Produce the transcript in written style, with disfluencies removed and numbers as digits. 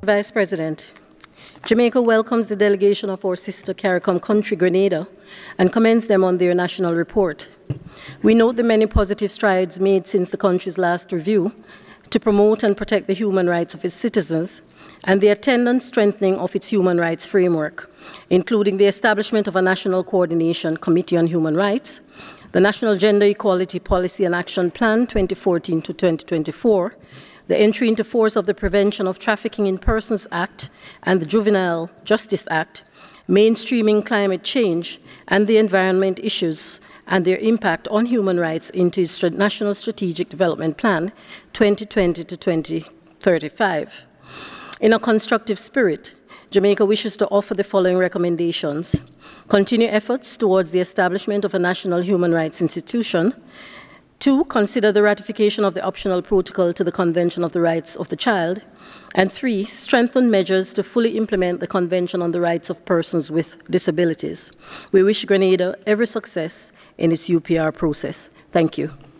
Vice President, Jamaica welcomes the delegation of our sister CARICOM country, Grenada, and commends them on their national report. We note the many positive strides made since the country's last review to promote and protect the human rights of its citizens and the attendant strengthening of its human rights framework, including the establishment of a National Coordination Committee on Human Rights, the National Gender Equality Policy and Action Plan 2014 to 2024, the entry into force of the Prevention of Trafficking in Persons Act and the Juvenile Justice Act, mainstreaming climate change and the environment issues and their impact on human rights into its National Strategic Development Plan 2020 to 2035. In a constructive spirit, Jamaica wishes to offer the following recommendations. Continue efforts towards the establishment of a national human rights institution. 2, consider the ratification of the optional protocol to the Convention of the Rights of the Child. And 3, strengthen measures to fully implement the Convention on the Rights of Persons with Disabilities. We wish Grenada every success in its UPR process. Thank you.